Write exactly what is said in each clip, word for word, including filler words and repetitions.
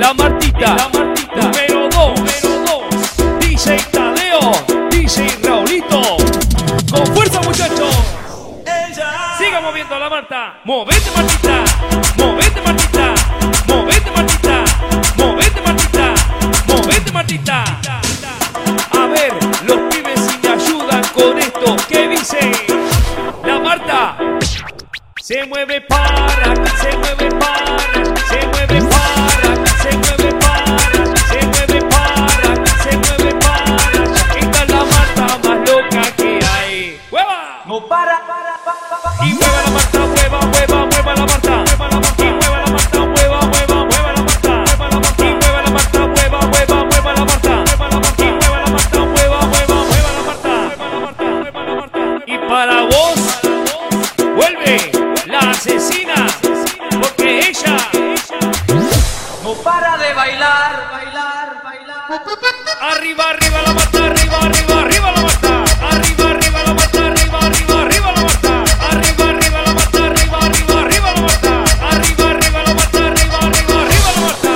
la Martita, la Martita. Número dos, número dos. D J Tadeo, D J Raulito. Con fuerza, muchachos. Siga moviendo la Marta. Movete, Martita. Movete, Martita. Movete, Martita. Movete, Martita. Movete, Martita. A ver, los pibes si me ayudan con esto. ¿Qué dice? La Marta se mueve para, se mueve para, se mueve para, se mueve para, se mueve para, se mueve para. Esta es la Marta más loca que hay. ¡Hueva! No para, para, para, para. Y mueva la Marta, mueva, mueva, mueva la Marta. Y mueva la Marta, mueva, mueva, mueva la Marta. Y mueva la Marta, mueva, mueva, mueva la Marta. Y mueva la Marta, mueva, mueva, mueva la Marta. Y para vos, vuelve la asesina, porque ella No para de bailar, bailar, bailar. arriba, arriba la Marta, arriba, arriba, arriba la Marta. Arriba, arriba la Marta, arriba, arriba, arriba la Marta. Arriba, arriba la Marta, arriba, arriba, arriba la Marta. Arriba, arriba la Marta, arriba, arriba, arriba la Marta.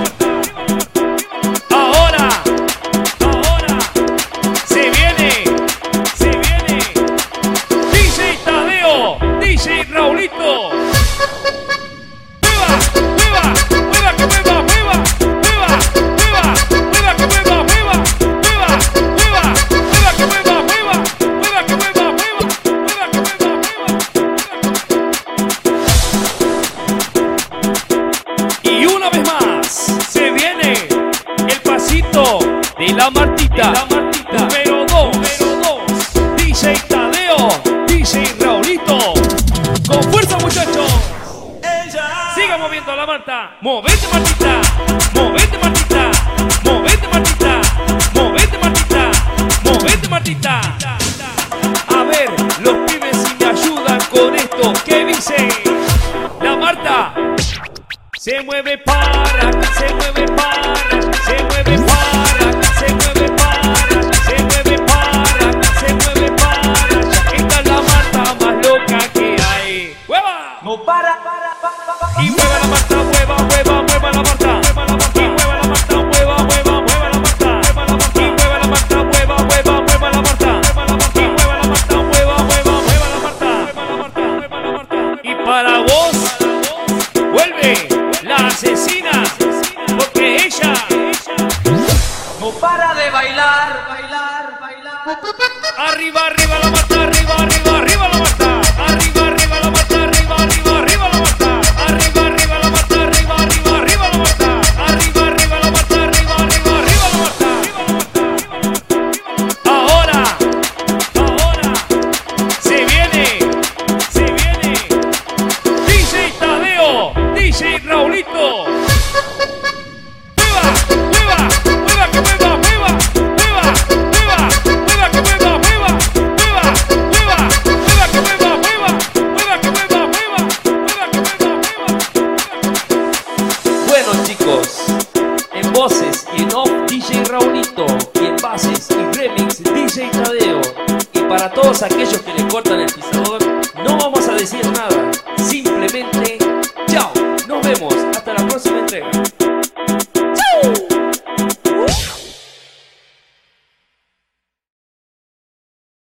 Ahora, ahora, se viene, se viene D J Tadeo, D J Raulito. ¡Mueva, mueva, mueva, que mueva, mueva, mueva, mueva, mueva, que mueva, mueva, mueva, mueva, mueva, que mueva, mueva, mueva, que mueva, mueva, mueva, que mueva, mueva. Y una vez más, se viene el pasito de la Martita, la Martita. Número dos, número dos. D J Tadeo, D J Raulito. Con fuerza, muchachos. Siga moviendo la Marta. Movete, Martita. Movete, Martita. Movete, Martita. Movete, Martita. Movete, Martita. A ver, los pibes si me ayudan con esto. ¿Qué dice? La Marta se mueve para, se mueve para, se mueve para, se mueve para, se mueve para, se mueve para. Esta es la Marta más loca que hay. ¡Hueva! No para, para, para, para. Y mueva la Marta, mueva, mueva, mueva la Marta. Y mueva la Marta, mueva, mueva, mueva la Marta. Y mueva la Marta, mueva, mueva, mueva la Marta. Y mueva la Marta, mueva, mueva, mueva la Marta. Y para vos, vuelve la asesina, porque ella No para de bailar, bailar, bailar. arriba, arriba la Marta, arriba, arriba, arriba la Marta. Arriba, arriba la Marta, arriba, arriba, arriba la Marta. Arriba, arriba la Marta, arriba, arriba, arriba la Marta. Arriba, arriba la Marta, arriba, arriba, arriba la Marta. Ahora, ahora, se viene, se viene D J Tadeo, D J Raulito. Mueva, mueva, mueva, que mueva, mueva, mueva, mueva, mueva, que mueva, mueva, mueva, mueva, mueva, que mueva, mueva, mueva, que mueva, mueva, mueva, que mueva, mueva. Bueno, chicos, en voces y en off D J Raulito, y en bases y remix D J Tadeo, y para todos aquellos que le cortan